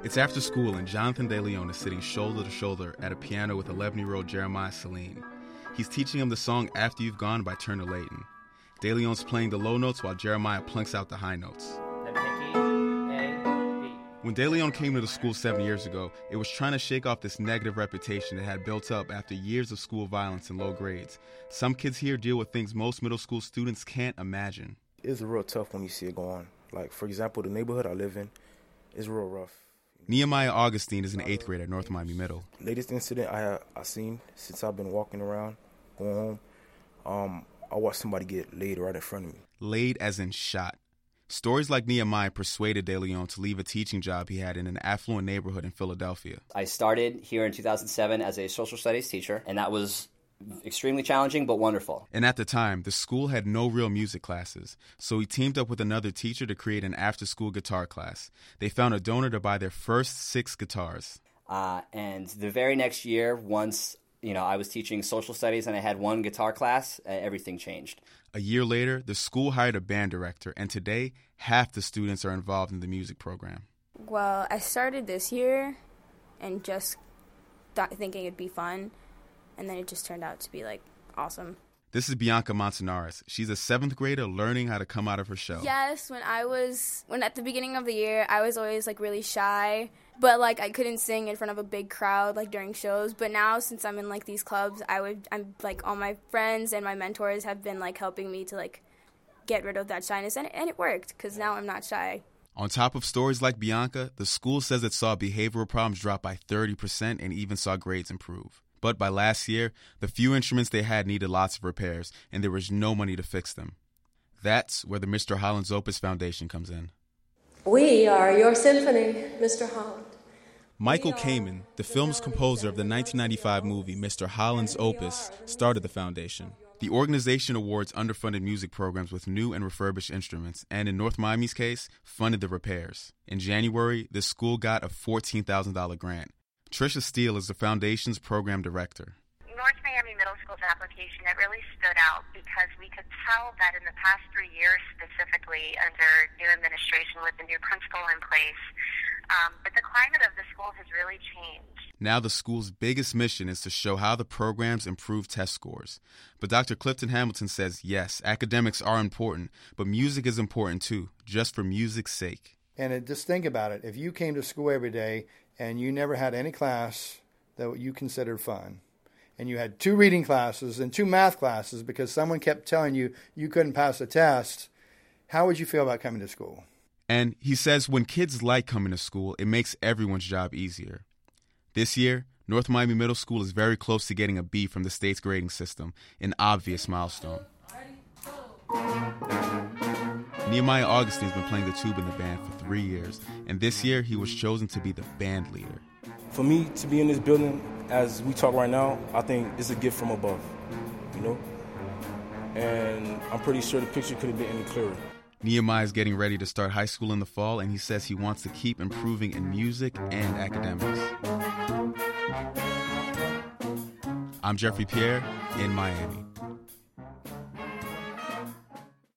It's after school, and Jonathan DeLeon is sitting shoulder to shoulder at a piano with 11-year-old Jeremiah Saline. He's teaching him the song After You've Gone by Turner Layton. DeLeon's playing the low notes while Jeremiah plunks out the high notes. When DeLeon came to the school 7 years ago, it was trying to shake off this negative reputation it had built up after years of school violence and low grades. Some kids here deal with things most middle school students can't imagine. It's real tough when you see it go on. Like, for example, the neighborhood I live in is real rough. Nehemiah Augustine is an 8th grader at North Miami Middle. Latest incident I seen since I've been walking around, going home, I watched somebody get laid right in front of me. Laid as in shot. Stories like Nehemiah persuaded DeLeon to leave a teaching job he had in an affluent neighborhood in Philadelphia. I started here in 2007 as a social studies teacher, and that was extremely challenging but wonderful. And at the time, the school had no real music classes, so he teamed up with another teacher to create an after-school guitar class. They found a donor to buy their first 6 guitars. And the very next year, once I was teaching social studies and I had one guitar class, everything changed. A year later, the school hired a band director, and today, half the students are involved in the music program. Well, I started this year and just thinking it'd be fun, and then it just turned out to be, awesome. This is Bianca Montanarez. She's a 7th grader learning how to come out of her shell. Yes, when at the beginning of the year, I was always, really shy, but, I couldn't sing in front of a big crowd, during shows. But now, since I'm in, these clubs, I'm all my friends and my mentors have been, helping me to, get rid of that shyness, and it worked, because now I'm not shy. On top of stories like Bianca, the school says it saw behavioral problems drop by 30% and even saw grades improve. But by last year, the few instruments they had needed lots of repairs, and there was no money to fix them. That's where the Mr. Holland's Opus Foundation comes in. We are your symphony, Mr. Holland. Michael Kamen, the film's composer of the 1995 movie Mr. Holland's Opus, started the foundation. The organization awards underfunded music programs with new and refurbished instruments, and in North Miami's case, funded the repairs. In January, the school got a $14,000 grant. Trisha Steele is the foundation's program director. North Miami Middle School's application, it really stood out because we could tell that in the past 3 years, specifically under new administration with the new principal in place, but the climate of the school has really changed. Now the school's biggest mission is to show how the programs improve test scores. But Dr. Clifton Hamilton says, yes, academics are important, but music is important too, just for music's sake. And just think about it. If you came to school every day and you never had any class that you considered fun, and you had 2 reading classes and 2 math classes because someone kept telling you you couldn't pass a test, how would you feel about coming to school? And he says when kids like coming to school, it makes everyone's job easier. This year, North Miami Middle School is very close to getting a B from the state's grading system, an obvious milestone. Nehemiah Augustine has been playing the tuba in the band for 3 years, and this year he was chosen to be the band leader. For me to be in this building, as we talk right now, I think it's a gift from above, And I'm pretty sure the picture couldn't be any clearer. Nehemiah is getting ready to start high school in the fall, and he says he wants to keep improving in music and academics. I'm Jeffrey Pierre in Miami.